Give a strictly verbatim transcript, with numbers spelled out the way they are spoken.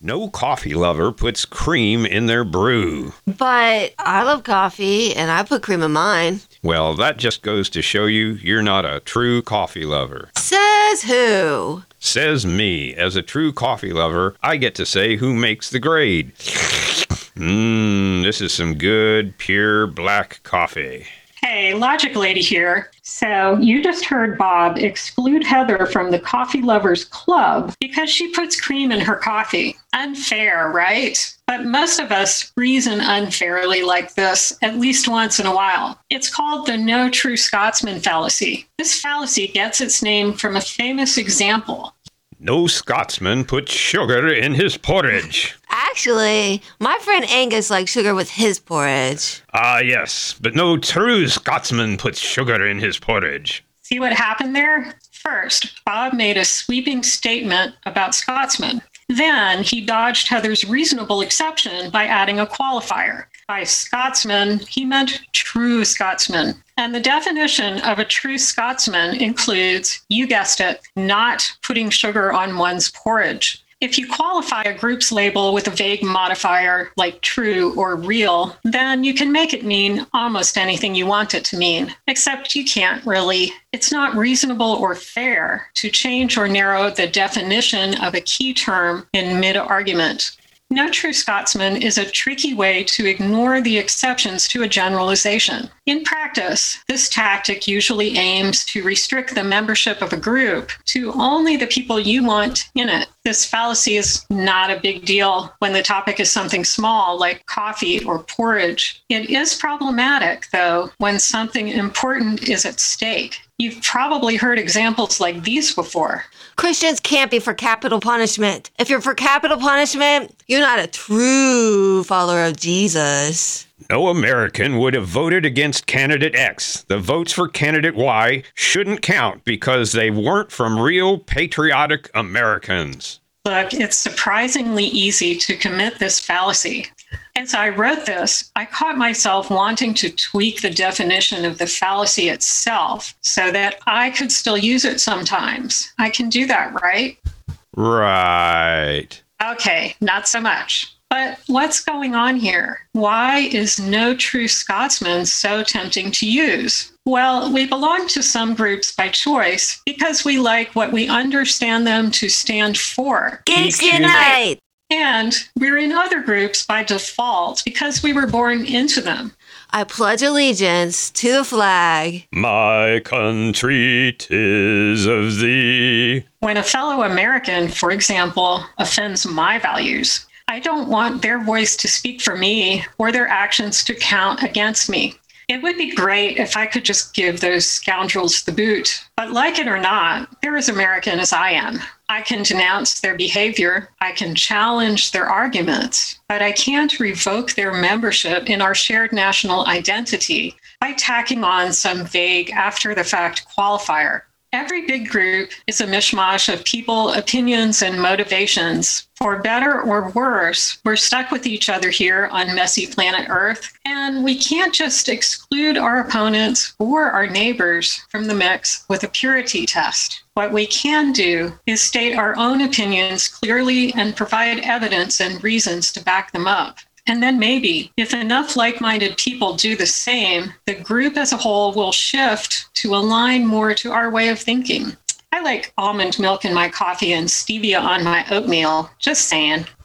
No coffee lover puts cream in their brew. But I love coffee, and I put cream in mine. Well, that just goes to show you you're not a true coffee lover. Says who? Says me. As a true coffee lover, I get to say who makes the grade. Mmm, this is some good, pure black coffee. Hey, Logic Lady here. So you just heard Bob exclude Heather from the Coffee Lovers Club because she puts cream in her coffee. Unfair, right? But most of us reason unfairly like this at least once in a while. It's called the no true Scotsman fallacy. This fallacy gets its name from a famous example. No Scotsman puts sugar in his porridge. Actually, my friend Angus likes sugar with his porridge. Ah, yes, but no true Scotsman puts sugar in his porridge. See what happened there? First, Bob made a sweeping statement about Scotsmen. Then he dodged Heather's reasonable exception by adding a qualifier. By Scotsman, he meant true Scotsman. And the definition of a true Scotsman includes, you guessed it, not putting sugar on one's porridge. If you qualify a group's label with a vague modifier like true or real, then you can make it mean almost anything you want it to mean, except you can't really. It's not reasonable or fair to change or narrow the definition of a key term in mid-argument. No true Scotsman is a tricky way to ignore the exceptions to a generalization. In practice, this tactic usually aims to restrict the membership of a group to only the people you want in it. This fallacy is not a big deal when the topic is something small like coffee or porridge. It is problematic, though, when something important is at stake. You've probably heard examples like these before. Christians can't be for capital punishment. If you're for capital punishment, you're not a true follower of Jesus. No American would have voted against candidate X. The votes for candidate Y shouldn't count because they weren't from real patriotic Americans. Look, it's surprisingly easy to commit this fallacy. As I wrote this, I caught myself wanting to tweak the definition of the fallacy itself so that I could still use it sometimes. I can do that, right? Right. Okay, not so much. But what's going on here? Why is no true Scotsman so tempting to use? Well, we belong to some groups by choice because we like what we understand them to stand for. Geeks Unite! And we're in other groups by default because we were born into them. I pledge allegiance to the flag. My country 'tis of thee. When a fellow American, for example, offends my values, I don't want their voice to speak for me or their actions to count against me. It would be great if I could just give those scoundrels the boot. But like it or not, they're as American as I am. I can denounce their behavior. I can challenge their arguments, but I can't revoke their membership in our shared national identity by tacking on some vague after-the-fact qualifier. Every big group is a mishmash of people, opinions, and motivations. For better or worse, we're stuck with each other here on messy planet Earth, and we can't just exclude our opponents or our neighbors from the mix with a purity test. What we can do is state our own opinions clearly and provide evidence and reasons to back them up. And then maybe, if enough like-minded people do the same, the group as a whole will shift to align more to our way of thinking. I like almond milk in my coffee and stevia on my oatmeal, just saying.